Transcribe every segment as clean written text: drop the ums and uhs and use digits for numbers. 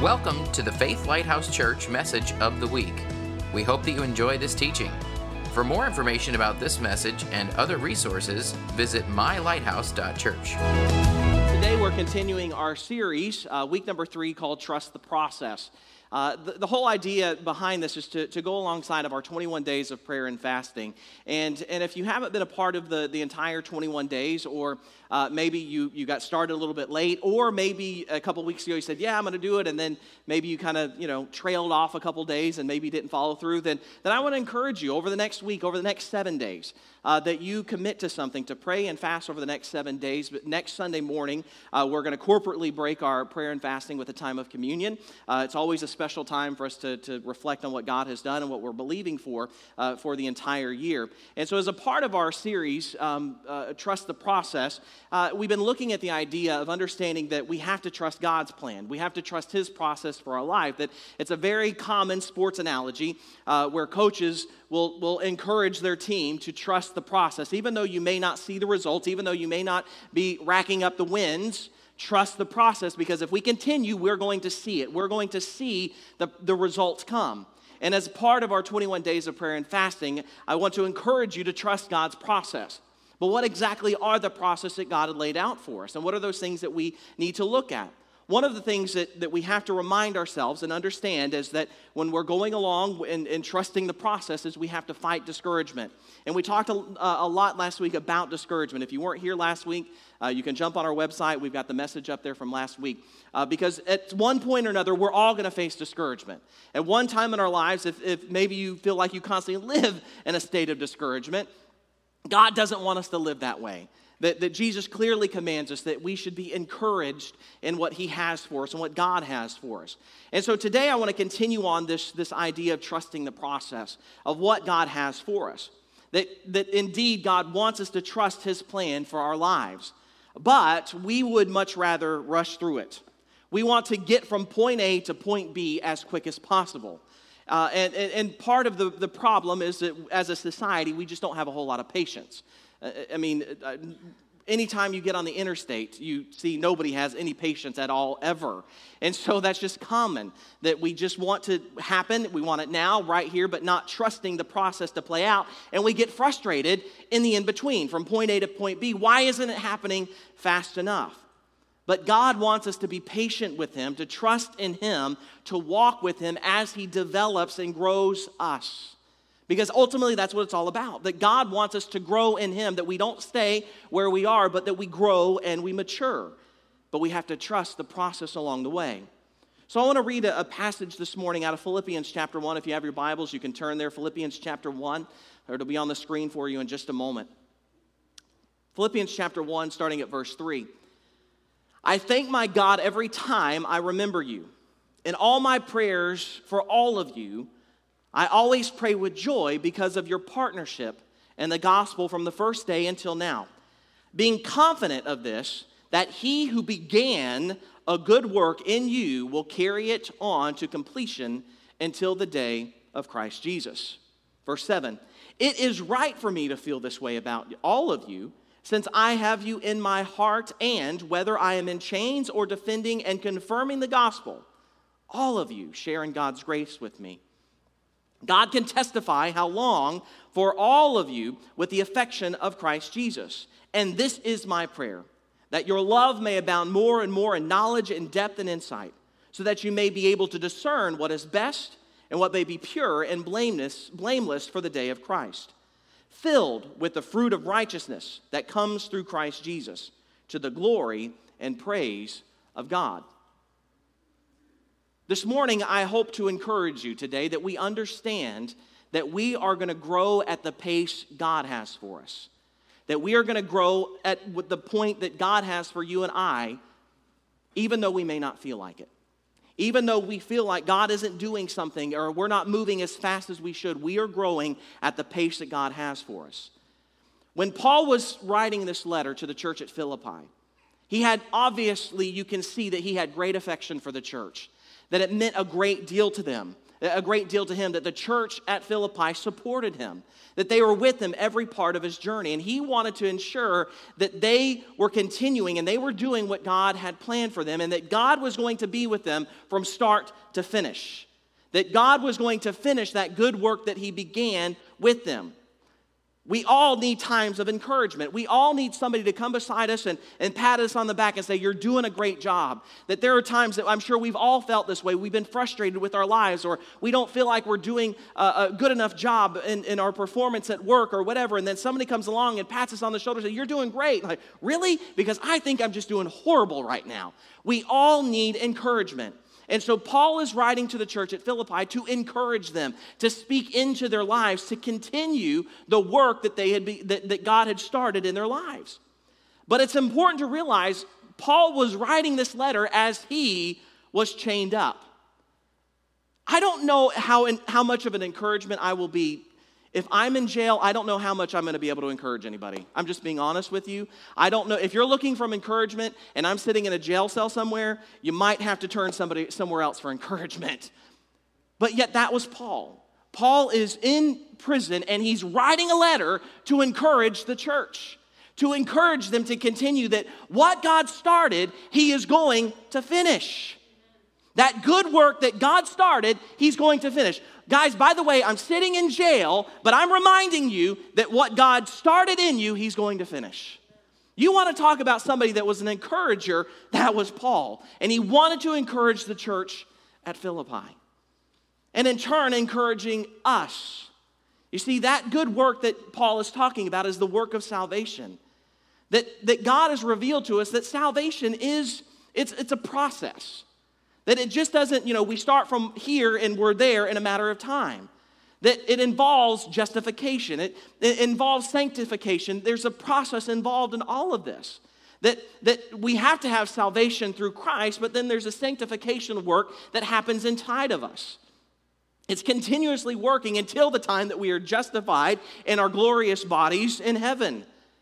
Welcome to the Faith Lighthouse Church Message of the Week. We hope that you enjoy this teaching. For more information about this message and other resources, visit mylighthouse.church. Today we're continuing our series, week number 3, called Trust the Process. The whole idea behind this is to go alongside of our 21 days of prayer and fasting. And if you haven't been a part of the entire 21 days, or maybe you got started a little bit late, or maybe a couple weeks ago you said, yeah, I'm going to do it, and then maybe you kind of, trailed off a couple days and maybe didn't follow through, then I want to encourage you over the next week, over the next 7 days, that you commit to something, to pray and fast over the next 7 days. But next Sunday morning, we're going to corporately break our prayer and fasting with a time of communion. It's always a special time for us to reflect on what God has done and what we're believing for the entire year. And so as a part of our series, Trust the Process, we've been looking at the idea of understanding that we have to trust God's plan. We have to trust His process for our life. That it's a very common sports analogy where coaches will encourage their team to trust the process. Even though you may not see the results, even though you may not be racking up the wins, trust the process, because if we continue, we're going to see it. We're going to see the results come. And as part of our 21 days of prayer and fasting, I want to encourage you to trust God's process. But what exactly are the process that God had laid out for us? And what are those things that we need to look at? One of the things that we have to remind ourselves and understand is that when we're going along and trusting the process is we have to fight discouragement. And we talked a lot last week about discouragement. If you weren't here last week, you can jump on our website. We've got the message up there from last week. Because at one point or another, we're all going to face discouragement. At one time in our lives, if maybe you feel like you constantly live in a state of discouragement, God doesn't want us to live that way. That Jesus clearly commands us that we should be encouraged in what He has for us and what God has for us. And so today I want to continue on this idea of trusting the process of what God has for us. That indeed God wants us to trust His plan for our lives. But we would much rather rush through it. We want to get from point A to point B as quick as possible. And part of the problem is that as a society, we just don't have a whole lot of patience. Anytime you get on the interstate, you see nobody has any patience at all, ever. And so that's just common, that we just want to happen. We want it now, right here, but not trusting the process to play out. And we get frustrated in the in-between, from point A to point B. Why isn't it happening fast enough? But God wants us to be patient with Him, to trust in Him, to walk with Him as He develops and grows us. Because ultimately that's what it's all about, that God wants us to grow in Him, that we don't stay where we are, but that we grow and we mature. But we have to trust the process along the way. So I want to read a passage this morning out of Philippians chapter 1. If you have your Bibles, you can turn there, Philippians chapter 1, or it'll be on the screen for you in just a moment. Philippians chapter 1, starting at verse 3. I thank my God every time I remember you. In all my prayers for all of you, I always pray with joy because of your partnership in the gospel from the first day until now, being confident of this, that He who began a good work in you will carry it on to completion until the day of Christ Jesus. Verse 7, it is right for me to feel this way about all of you, since I have you in my heart, and whether I am in chains or defending and confirming the gospel, all of you share in God's grace with me. God can testify how long for all of you with the affection of Christ Jesus. And this is my prayer, that your love may abound more and more in knowledge and depth and insight, so that you may be able to discern what is best and what may be pure and blameless for the day of Christ, filled with the fruit of righteousness that comes through Christ Jesus, to the glory and praise of God. This morning, I hope to encourage you today that we understand that we are going to grow at the pace God has for us. That we are going to grow at the point that God has for you and I, even though we may not feel like it. Even though we feel like God isn't doing something or we're not moving as fast as we should, we are growing at the pace that God has for us. When Paul was writing this letter to the church at Philippi, you can see that he had great affection for the church. That it meant a great deal to them, a great deal to him that the church at Philippi supported him, that they were with him every part of his journey. And he wanted to ensure that they were continuing and they were doing what God had planned for them, and that God was going to be with them from start to finish. That God was going to finish that good work that he began with them. We all need times of encouragement. We all need somebody to come beside us and pat us on the back and say, you're doing a great job. That there are times that I'm sure we've all felt this way. We've been frustrated with our lives, or we don't feel like we're doing a good enough job in our performance at work or whatever. And then somebody comes along and pats us on the shoulder and says, you're doing great. Like, really? Because I think I'm just doing horrible right now. We all need encouragement. And so Paul is writing to the church at Philippi to encourage them, to speak into their lives, to continue the work that that God had started in their lives. But it's important to realize Paul was writing this letter as he was chained up. I don't know how much of an encouragement I will be. If I'm in jail, I don't know how much I'm going to be able to encourage anybody. I'm just being honest with you. I don't know. If you're looking for encouragement and I'm sitting in a jail cell somewhere, you might have to turn somebody somewhere else for encouragement. But yet that was Paul. Paul is in prison and he's writing a letter to encourage the church, to encourage them to continue that what God started, he is going to finish. That good work that God started, he's going to finish. Guys, by the way, I'm sitting in jail, but I'm reminding you that what God started in you, he's going to finish. You want to talk about somebody that was an encourager, that was Paul. And he wanted to encourage the church at Philippi. And in turn, encouraging us. You see, that good work that Paul is talking about is the work of salvation. That God has revealed to us that salvation it's a process. That it just doesn't, we start from here and we're there in a matter of time. That it involves justification. It involves sanctification. There's a process involved in all of this. That we have to have salvation through Christ, but then there's a sanctification work that happens inside of us. It's continuously working until the time that we are justified in our glorious bodies in heaven.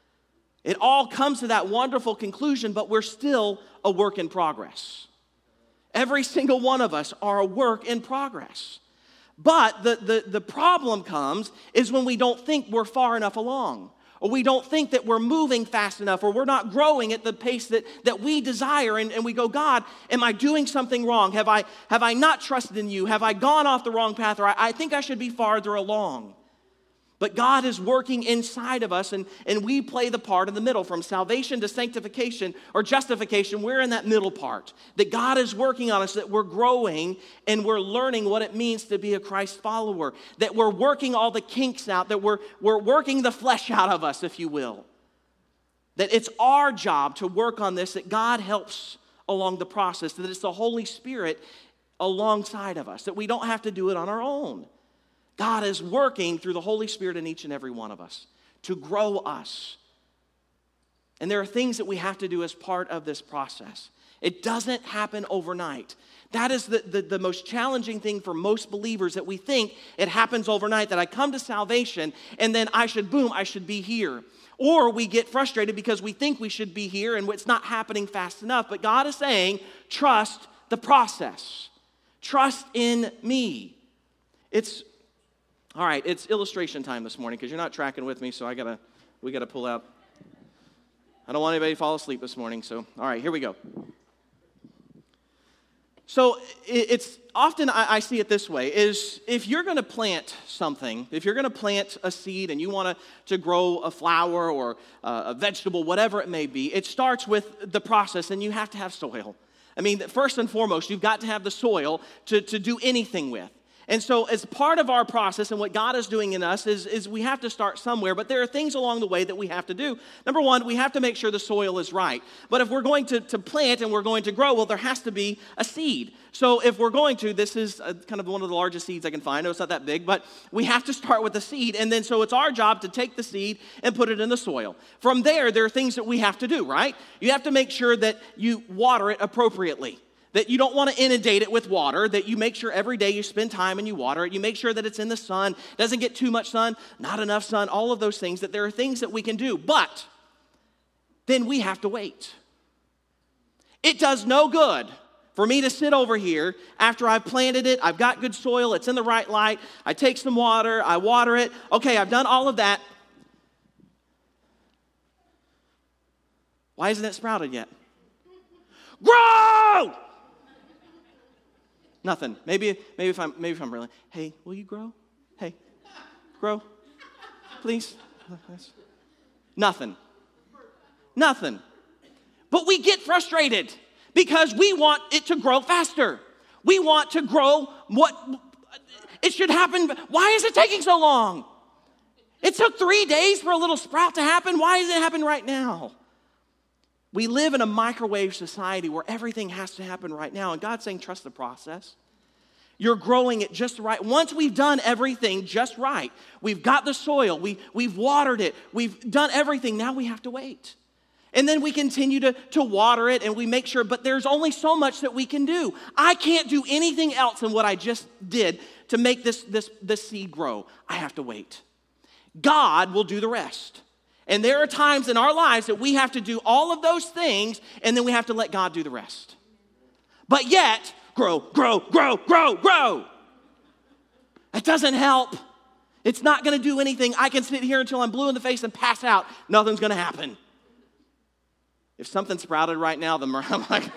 It all comes to that wonderful conclusion, but we're still a work in progress. Every single one of us are a work in progress. But the problem comes is when we don't think we're far enough along, or we don't think that we're moving fast enough, or we're not growing at the pace that we desire, and we go, God, am I doing something wrong? Have I not trusted in you? Have I gone off the wrong path? Or I think I should be farther along. But God is working inside of us, and we play the part in the middle. From salvation to sanctification or justification, we're in that middle part. That God is working on us, that we're growing and we're learning what it means to be a Christ follower. That we're working all the kinks out, that we're working the flesh out of us, if you will. That it's our job to work on this, that God helps along the process, that it's the Holy Spirit alongside of us, that we don't have to do it on our own. God is working through the Holy Spirit in each and every one of us to grow us. And there are things that we have to do as part of this process. It doesn't happen overnight. That is the most challenging thing for most believers, that we think it happens overnight, that I come to salvation and then I should be here. Or we get frustrated because we think we should be here and it's not happening fast enough. But God is saying, trust the process. Trust in me. All right, it's illustration time this morning because you're not tracking with me, so we gotta pull out. I don't want anybody to fall asleep this morning, so all right, here we go. So it's often I see it this way, is if you're going to plant something, if you're going to plant a seed and you want to grow a flower or a vegetable, whatever it may be, it starts with the process, and you have to have soil. I mean, first and foremost, you've got to have the soil to do anything with. And so as part of our process and what God is doing in us is we have to start somewhere, but there are things along the way that we have to do. Number one, we have to make sure the soil is right. But if we're going to plant and we're going to grow, well, there has to be a seed. So if we're going to, this is kind of one of the largest seeds I can find. No, it's not that big, but we have to start with the seed. And then so it's our job to take the seed and put it in the soil. From there are things that we have to do, right? You have to make sure that you water it appropriately. That you don't want to inundate it with water, that you make sure every day you spend time and you water it. You make sure that it's in the sun, doesn't get too much sun, not enough sun, all of those things, that there are things that we can do. But then we have to wait. It does no good for me to sit over here after I've planted it, I've got good soil, it's in the right light, I take some water, I water it. Okay, I've done all of that. Why isn't it sprouted yet? Grow! Nothing. Maybe if I'm really, hey, will you grow? Hey, grow, please. Nothing. But we get frustrated because we want it to grow faster. We want to grow what it should happen. Why is it taking so long? It took 3 days for a little sprout to happen. Why does it happen right now? We live in a microwave society where everything has to happen right now. And God's saying, trust the process. You're growing it just right. Once we've done everything just right, we've got the soil, we've watered it, we've done everything, now we have to wait. And then we continue to water it and we make sure, but there's only so much that we can do. I can't do anything else than what I just did to make this seed grow. I have to wait. God will do the rest. And there are times in our lives that we have to do all of those things and then we have to let God do the rest. But yet, grow. That doesn't help. It's not going to do anything. I can sit here until I'm blue in the face and pass out. Nothing's going to happen. If something sprouted right now, then I'm like,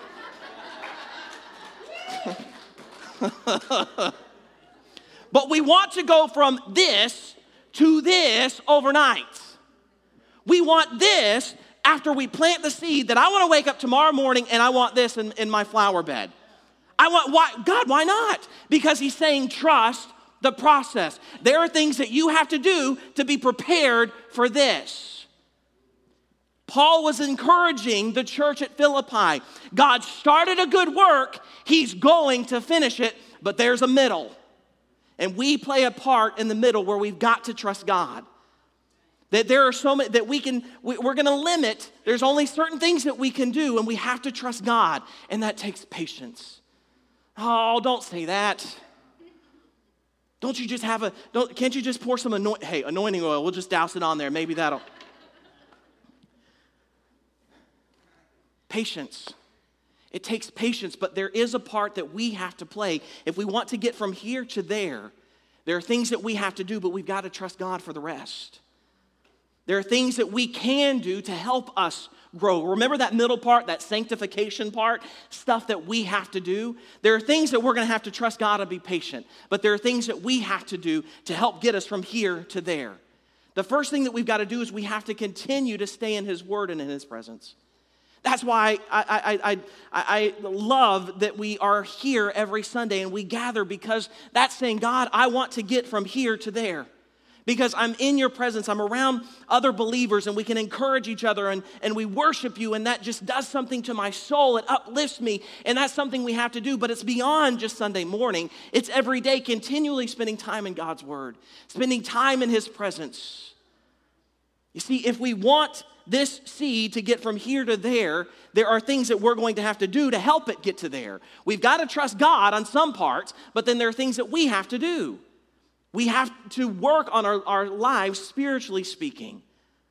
but we want to go from this to this overnight. We want this after we plant the seed that I want to wake up tomorrow morning and I want this in my flower bed. Why not? Because he's saying trust the process. There are things that you have to do to be prepared for this. Paul was encouraging the church at Philippi. God started a good work. He's going to finish it, but there's a middle. And we play a part in the middle where we've got to trust God. That there are so many that we're going to limit. There's only certain things that we can do, and we have to trust God, and that takes patience. Oh, don't say that. Can't you just pour some anointing oil? We'll just douse it on there. Maybe that'll. Patience. It takes patience, but there is a part that we have to play. If we want to get from here to there, there are things that we have to do, but we've got to trust God for the rest. There are things that we can do to help us grow. Remember that middle part, that sanctification part, stuff that we have to do? There are things that we're going to have to trust God and be patient, but there are things that we have to do to help get us from here to there. The first thing that we've got to do is we have to continue to stay in His Word and in His presence. That's why I love that we are here every Sunday and we gather, because that's saying, God, I want to get from here to there. Because I'm in your presence, I'm around other believers, and we can encourage each other, and we worship you, and that just does something to my soul. It uplifts me, and that's something we have to do. But it's beyond just Sunday morning. It's every day, continually spending time in God's Word, spending time in His presence. You see, if we want this seed to get from here to there, there are things that we're going to have to do to help it get to there. We've got to trust God on some parts, but then there are things that we have to do. We have to work on our lives, spiritually speaking.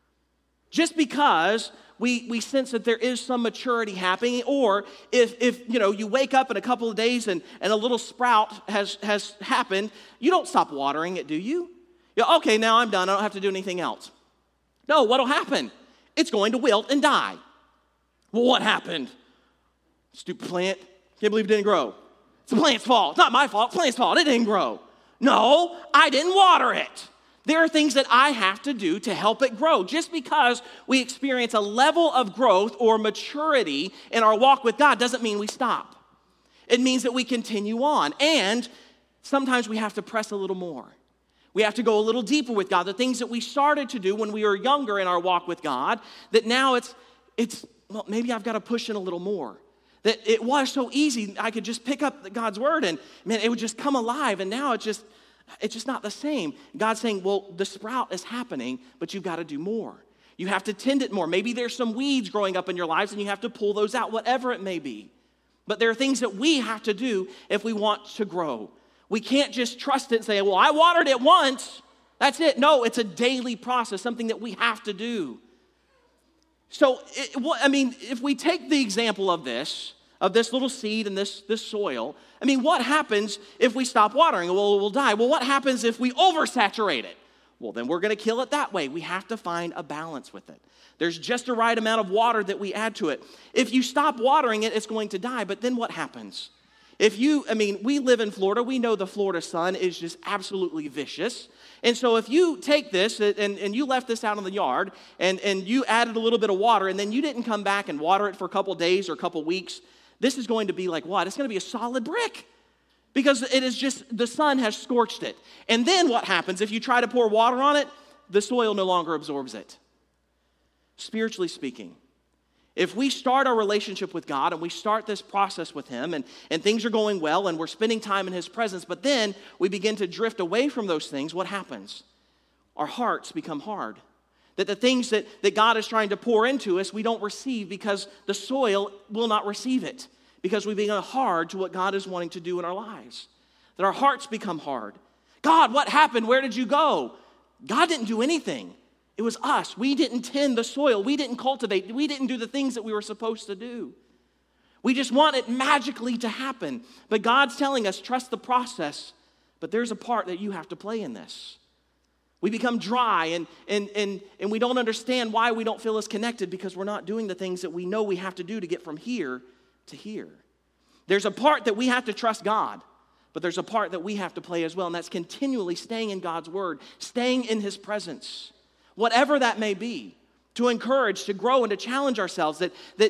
Just because we sense that there is some maturity happening, or if you wake up in a couple of days and a little sprout has happened, you don't stop watering it, do you? Okay, now I'm done. I don't have to do anything else. No, what'll happen? It's going to wilt and die. Well, what happened? Stupid plant. Can't believe it didn't grow. It's the plant's fault. It's not my fault. It's the plant's fault. It didn't grow. No, I didn't water it. There are things that I have to do to help it grow. Just because we experience a level of growth or maturity in our walk with God doesn't mean we stop. It means that we continue on. And sometimes we have to press a little more. We have to go a little deeper with God. The things that we started to do when we were younger in our walk with God, that now it's maybe I've got to push in a little more. That it was so easy, I could just pick up God's Word and, man, it would just come alive. And now it's just not the same. God's saying, well, the sprout is happening, but you've got to do more. You have to tend it more. Maybe there's some weeds growing up in your lives and you have to pull those out, whatever it may be. But there are things that we have to do if we want to grow. We can't just trust it and say, well, I watered it once. That's it. No, it's a daily process, something that we have to do. So, if we take the example of this, of this little seed in this soil. I mean, what happens if we stop watering? Well, we'll die. Well, what happens if we oversaturate it? Well, then we're going to kill it that way. We have to find a balance with it. There's just the right amount of water that we add to it. If you stop watering it, it's going to die. But then what happens? We live in Florida. We know the Florida sun is just absolutely vicious. And so if you take this and you left this out in the yard and you added a little bit of water and then you didn't come back and water it for a couple days or a couple weeks, this is going to be like what? It's going to be a solid brick because it is just, the sun has scorched it. And then what happens? If you try to pour water on it, the soil no longer absorbs it. Spiritually speaking, if we start our relationship with God and we start this process with Him and things are going well and we're spending time in His presence, but then we begin to drift away from those things, what happens? Our hearts become hard. That the things that God is trying to pour into us, we don't receive because the soil will not receive it. Because we become hard to what God is wanting to do in our lives. That our hearts become hard. God, what happened? Where did you go? God didn't do anything. It was us. We didn't tend the soil. We didn't cultivate. We didn't do the things that we were supposed to do. We just want it magically to happen. But God's telling us, trust the process. But there's a part that you have to play in this. We become dry and we don't understand why we don't feel as connected because we're not doing the things that we know we have to do to get from here to here. There's a part that we have to trust God. But there's a part that we have to play as well, and that's continually staying in God's word, staying in His presence. Whatever that may be, to encourage, to grow, and to challenge ourselves,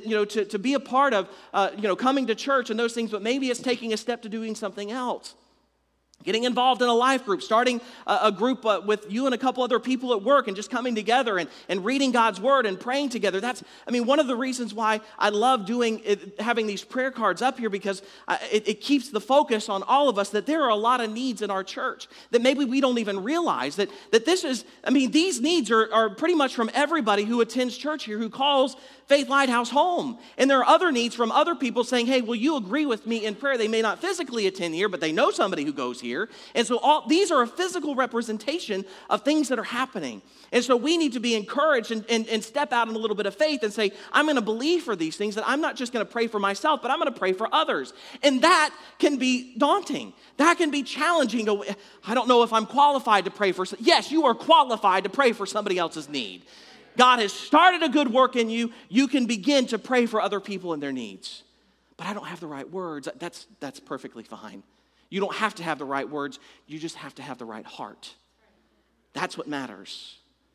to be a part of, coming to church and those things, but maybe it's taking a step to doing something else. Getting involved in a life group, starting a group with you and a couple other people at work and just coming together and reading God's word and praying together. That's, one of the reasons why I love having these prayer cards up here because it keeps the focus on all of us that there are a lot of needs in our church that maybe we don't even realize that this is, these needs are pretty much from everybody who attends church here, who calls Faith Lighthouse home. And there are other needs from other people saying, hey, will you agree with me in prayer? They may not physically attend here, but they know somebody who goes here. And so these are a physical representation of things that are happening. And so we need to be encouraged and step out in a little bit of faith and say, I'm going to believe for these things, that I'm not just going to pray for myself, but I'm going to pray for others. And that can be daunting. That can be challenging. I don't know if I'm qualified to pray for. Yes, you are qualified to pray for somebody else's need. God has started a good work in you. You can begin to pray for other people and their needs. But I don't have the right words. That's perfectly fine. You don't have to have the right words. You just have to have the right heart. That's what matters.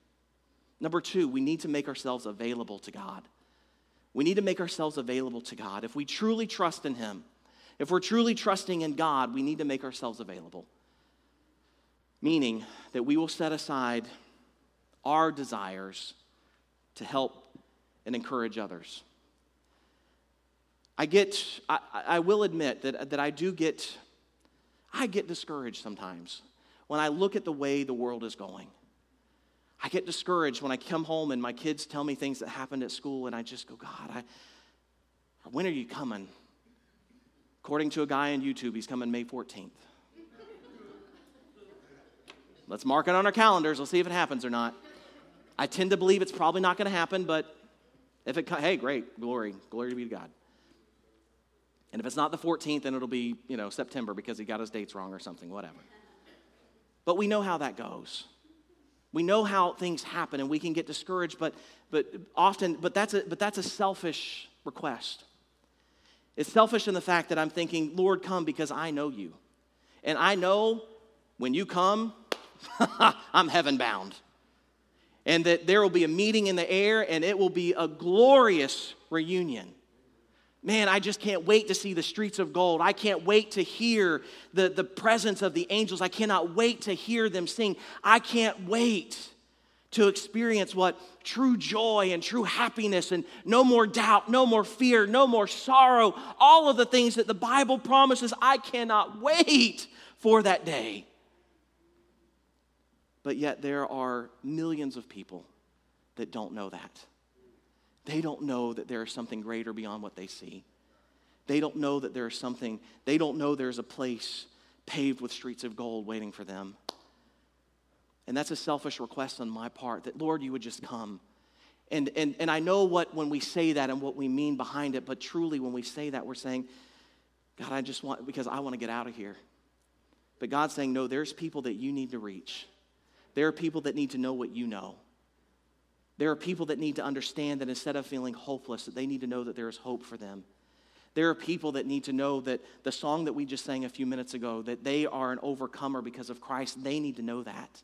Number 2, we need to make ourselves available to God. We need to make ourselves available to God. If we truly trust in Him, if we're truly trusting in God, we need to make ourselves available. Meaning that we will set aside our desires to help and encourage others. I will admit that I get discouraged sometimes when I look at the way the world is going. I get discouraged when I come home and my kids tell me things that happened at school and I just go, God, when are you coming? According to a guy on YouTube, he's coming May 14th. Let's mark it on our calendars. We'll see if it happens or not. I tend to believe it's probably not going to happen, but hey, great, glory to be to God. And if it's not the 14th, then it'll be, September because he got his dates wrong or something, whatever. But we know how that goes. We know how things happen, and we can get discouraged, but that's a selfish request. It's selfish in the fact that I'm thinking, Lord, come because I know you. And I know when you come, I'm heaven bound. And that there will be a meeting in the air, and it will be a glorious reunion. Man, I just can't wait to see the streets of gold. I can't wait to hear the presence of the angels. I cannot wait to hear them sing. I can't wait to experience what true joy and true happiness and no more doubt, no more fear, no more sorrow, all of the things that the Bible promises. I cannot wait for that day. But yet there are millions of people that don't know that. They don't know that there is something greater beyond what they see. They don't know that there is something, they don't know there's a place paved with streets of gold waiting for them. And that's a selfish request on my part, that Lord, you would just come And I know when we say that and what we mean behind it, but truly when we say that, we're saying, God, because I want to get out of here. But God's saying, no, there's people that you need to reach. There are people that need to know what you know. There are people that need to understand that instead of feeling hopeless, that they need to know that there is hope for them. There are people that need to know that the song that we just sang a few minutes ago, that they are an overcomer because of Christ, they need to know that.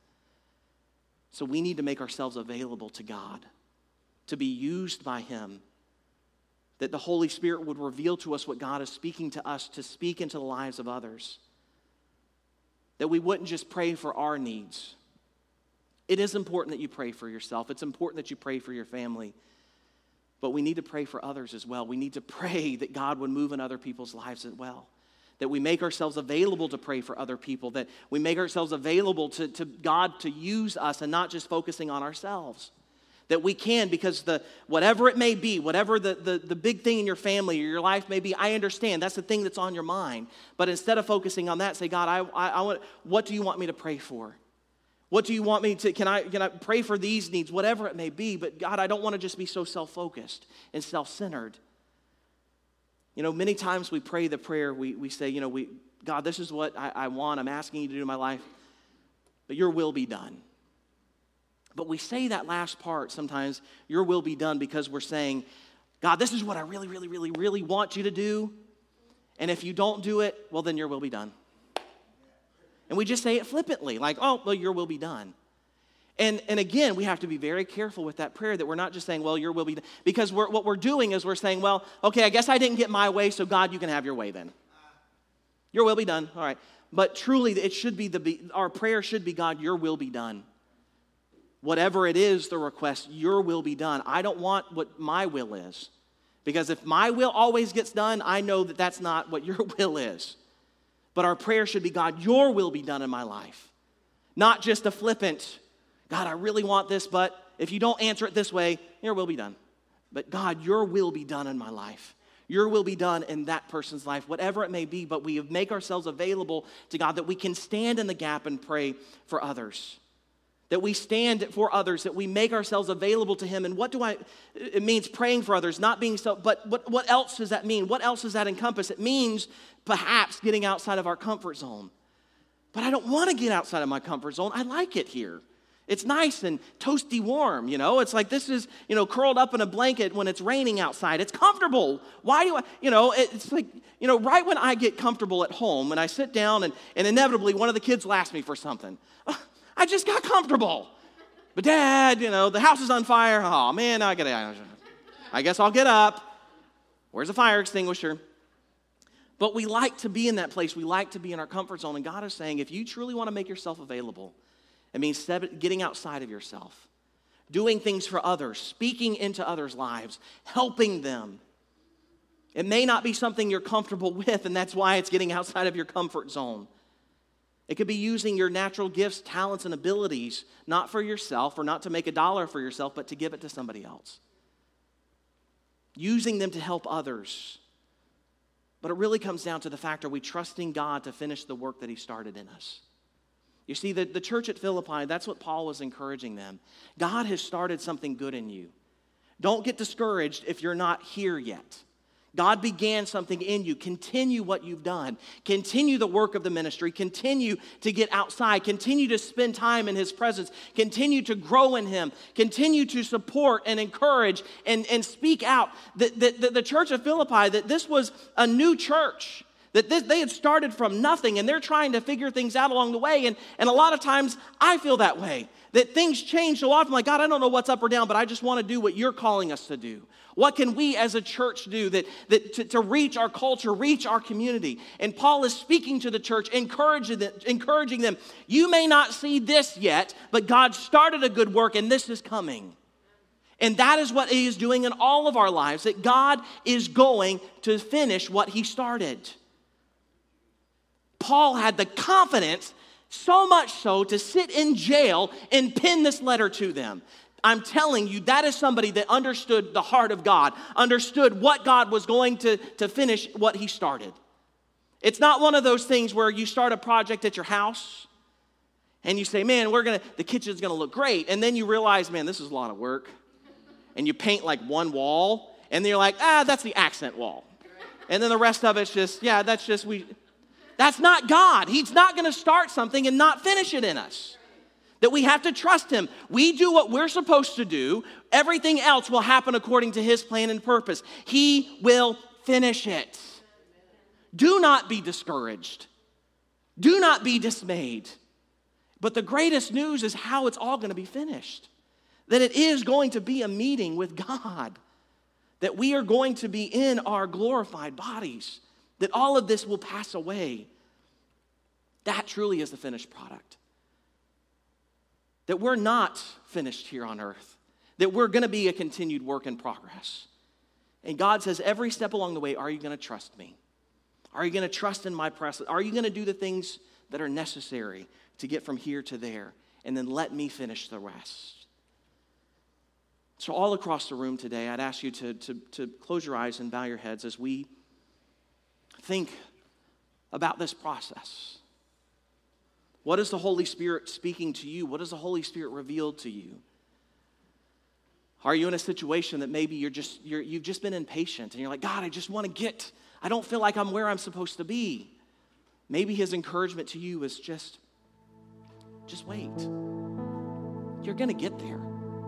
So we need to make ourselves available to God, to be used by Him, that the Holy Spirit would reveal to us what God is speaking to us to speak into the lives of others. That we wouldn't just pray for our needs. It is important that you pray for yourself. It's important that you pray for your family. But we need to pray for others as well. We need to pray that God would move in other people's lives as well. That we make ourselves available to pray for other people. That we make ourselves available to God to use us and not just focusing on ourselves. That we can, because whatever it may be, whatever the big thing in your family or your life may be, I understand that's the thing that's on your mind. But instead of focusing on that, say, God, I want. What do you want me to pray for? What do you want me to, can I pray for these needs, whatever it may be, but God, I don't want to just be so self-focused and self-centered. Many times we pray the prayer, we say, God, this is what I want, I'm asking you to do in my life, but your will be done. But we say that last part sometimes, your will be done, because we're saying, God, this is what I really, really, really, really want you to do, and if you don't do it, well, then your will be done. And we just say it flippantly, like, oh, well, your will be done. And again, we have to be very careful with that prayer, that we're not just saying, well, your will be done. Because what we're doing is we're saying, well, okay, I guess I didn't get my way, so God, you can have your way then. Your will be done, all right. But truly, it should be our prayer should be, God, your will be done. Whatever it is, the request, your will be done. I don't want what my will is. Because if my will always gets done, I know that that's not what your will is. But our prayer should be, God, your will be done in my life. Not just a flippant, God, I really want this, but if you don't answer it this way, your will be done. But God, your will be done in my life. Your will be done in that person's life, whatever it may be, but we make ourselves available to God, that we can stand in the gap and pray for others. That we stand for others, that we make ourselves available to Him. And it means praying for others, not being but what else does that mean? What else does that encompass? It means perhaps getting outside of our comfort zone. But I don't want to get outside of my comfort zone. I like it here. It's nice and toasty warm, It's like this is, curled up in a blanket when it's raining outside. It's comfortable. Why do it's like, right when I get comfortable at home, when I sit down and inevitably one of the kids will ask me for something. I just got comfortable. But Dad, the house is on fire. Oh, man, I guess I'll get up. Where's the fire extinguisher? But we like to be in that place. We like to be in our comfort zone. And God is saying, if you truly want to make yourself available, it means getting outside of yourself, doing things for others, speaking into others' lives, helping them. It may not be something you're comfortable with, and that's why it's getting outside of your comfort zone. It could be using your natural gifts, talents, and abilities, not for yourself or not to make a dollar for yourself, but to give it to somebody else. Using them to help others. But it really comes down to the fact, are we trusting God to finish the work that He started in us? You see, the church at Philippi, that's what Paul was encouraging them. God has started something good in you. Don't get discouraged if you're not here yet. God began something in you. Continue what you've done. Continue the work of the ministry. Continue to get outside. Continue to spend time in His presence. Continue to grow in Him. Continue to support and encourage and speak out. The church of Philippi, that this was a new church. That they had started from nothing, and they're trying to figure things out along the way. And a lot of times, I feel that way. That things change so often, like, God, I don't know what's up or down, but I just want to do what you're calling us to do. What can we as a church do to reach our culture, reach our community? And Paul is speaking to the church, encouraging them. You may not see this yet, but God started a good work, and this is coming. And that is what He is doing in all of our lives, that God is going to finish what He started. Paul had the confidence, so much so, to sit in jail and pen this letter to them. I'm telling you, that is somebody that understood the heart of God, understood what God was going to finish what He started. It's not one of those things where you start a project at your house and you say, man, the kitchen's gonna look great. And then you realize, man, this is a lot of work. and you paint like one wall, and then you're like, that's the accent wall. And then the rest of it's just, that's not God. He's not going to start something and not finish it in us. That we have to trust him. We do what we're supposed to do. Everything else will happen according to his plan and purpose. He will finish it. Do not be discouraged. Do not be dismayed. But the greatest news is how it's all going to be finished. That it is going to be a meeting with God. That we are going to be in our glorified bodies. That all of this will pass away. That truly is the finished product. That we're not finished here on earth. That we're going to be a continued work in progress. And God says every step along the way, are you going to trust me? Are you going to trust in my presence? Are you going to do the things that are necessary to get from here to there? And then let me finish the rest. So all across the room today, I'd ask you to close your eyes and bow your heads as we think about this process. What is the Holy Spirit speaking to you? What has the Holy Spirit revealed to you? Are you in a situation that maybe you've just been impatient and you're like, God, I don't feel like I'm where I'm supposed to be. Maybe his encouragement to you is just wait. You're going to get there.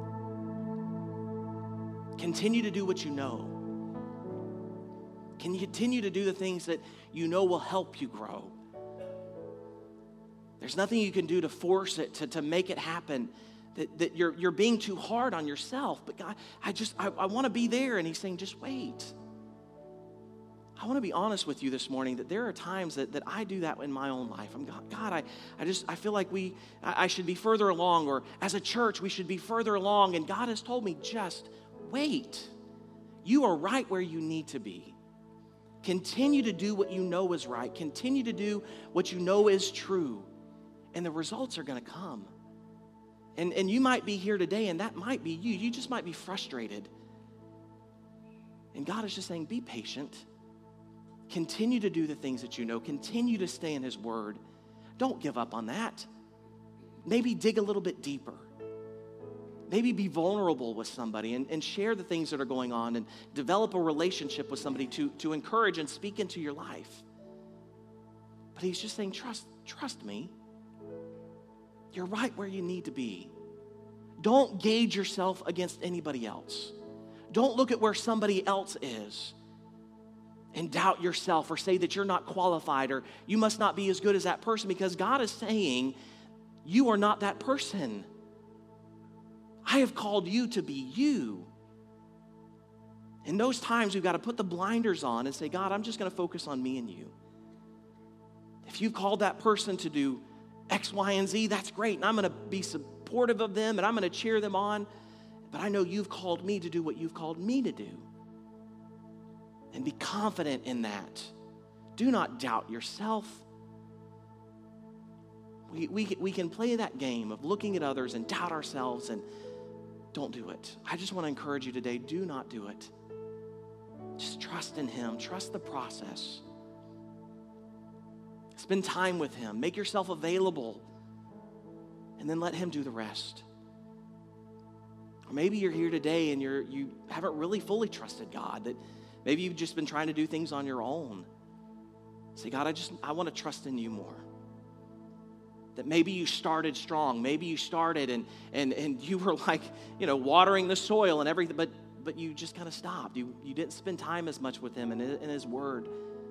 Continue to do what you know. Continue to do the things that you know will help you grow. There's nothing you can do to force it, to make it happen. That you're being too hard on yourself. But God, I want to be there. And he's saying, just wait. I want to be honest with you this morning that there are times that I do that in my own life. I feel like I should be further along, or as a church, we should be further along. And God has told me, just wait. You are right where you need to be. Continue to do what you know is right. Continue to do what you know is true. And the results are going to come. And you might be here today, and that might be you. You just might be frustrated. And God is just saying, be patient. Continue to do the things that you know. Continue to stay in his word. Don't give up on that. Maybe dig a little bit deeper. Maybe be vulnerable with somebody and share the things that are going on and develop a relationship with somebody to encourage and speak into your life. But he's just saying, trust me. You're right where you need to be. Don't gauge yourself against anybody else. Don't look at where somebody else is and doubt yourself or say that you're not qualified or you must not be as good as that person, because God is saying you are not that person. I have called you to be you. In those times, we've got to put the blinders on and say, God, I'm just going to focus on me and you. If you've called that person to do X, Y, and Z, that's great. And I'm going to be supportive of them and I'm going to cheer them on. But I know you've called me to do what you've called me to do. And be confident in that. Do not doubt yourself. We can play that game of looking at others and doubt ourselves, and don't do it. I just want to encourage you today, do not do it. Just trust in him. Trust the process. Spend time with him. Make yourself available. And then let him do the rest. Or maybe you're here today and you haven't really fully trusted God. That maybe you've just been trying to do things on your own. Say, God, I want to trust in you more. That maybe you started strong. Maybe you started and you were like, watering the soil and everything, but you just kind of stopped. You didn't spend time as much with him and in his word.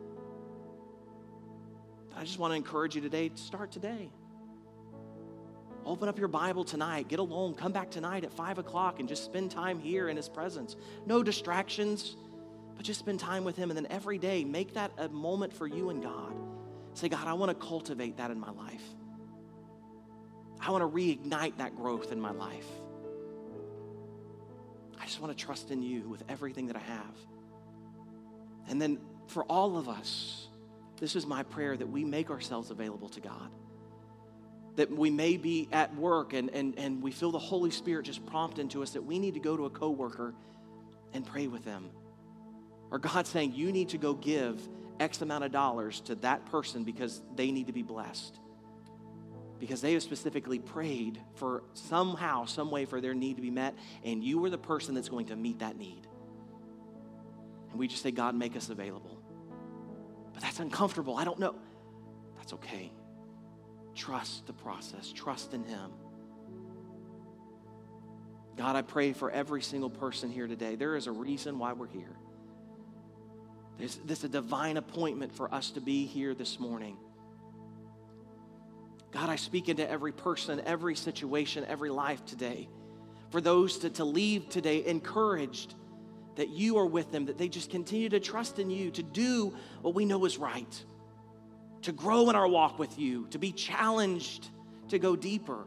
I just want to encourage you today, start today. Open up your Bible tonight. Get alone. Come back tonight at 5 o'clock and just spend time here in his presence. No distractions, but just spend time with him. And then every day, make that a moment for you and God. Say, God, I want to cultivate that in my life. I want to reignite that growth in my life. I just want to trust in you with everything that I have. And then for all of us, this is my prayer, that we make ourselves available to God. That we may be at work and we feel the Holy Spirit just prompt into us that we need to go to a coworker and pray with them. Or God saying, you need to go give X amount of dollars to that person because they need to be blessed. because they have specifically prayed for somehow, some way for their need to be met, and you are the person that's going to meet that need. And we just say, God, make us available. But that's uncomfortable. I don't know. That's okay. Trust the process. Trust in Him. God, I pray for every single person here today. There is a reason why we're here. There's a divine appointment for us to be here this morning. God, I speak into every person, every situation, every life today. For those to leave today encouraged that you are with them, that they just continue to trust in you, to do what we know is right, to grow in our walk with you, to be challenged to go deeper,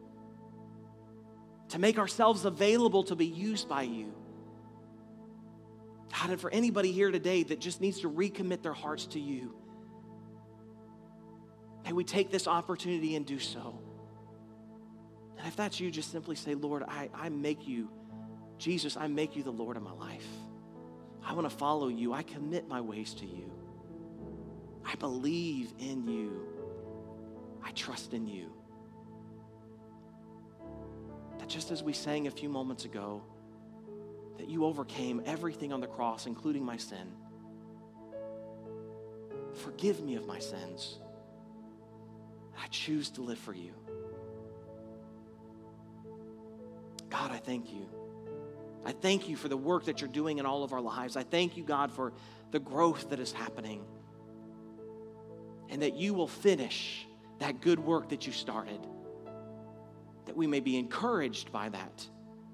to make ourselves available to be used by you. God, and for anybody here today that just needs to recommit their hearts to you, may we take this opportunity and do so. And if that's you, just simply say, Lord, I make you, Jesus, I make you the Lord of my life. I want to follow you. I commit my ways to you. I believe in you. I trust in you. That just as we sang a few moments ago, that you overcame everything on the cross, including my sin. Forgive me of my sins. I choose to live for you. God, I thank you. I thank you for the work that you're doing in all of our lives. I thank you, God, for the growth that is happening. And that you will finish that good work that you started. That we may be encouraged by that.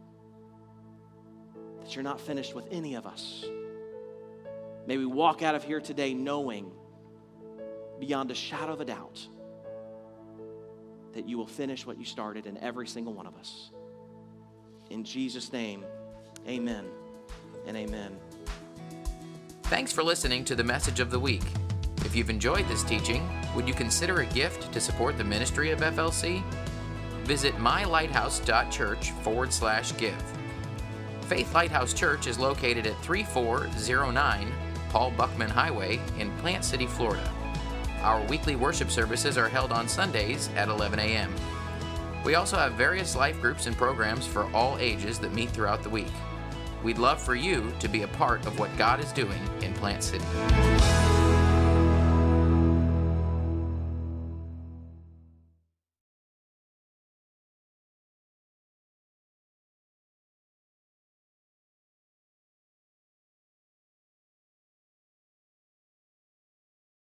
That you're not finished with any of us. May we walk out of here today knowing beyond a shadow of a doubt that you will finish what you started in every single one of us. In Jesus' name, amen and amen. Thanks for listening to the Message of the Week. If you've enjoyed this teaching, would you consider a gift to support the ministry of FLC? Visit mylighthouse.church/give. Faith Lighthouse Church is located at 3409 Paul Buckman Highway in Plant City, Florida. Our weekly worship services are held on Sundays at 11 a.m. We also have various life groups and programs for all ages that meet throughout the week. We'd love for you to be a part of what God is doing in Plant City.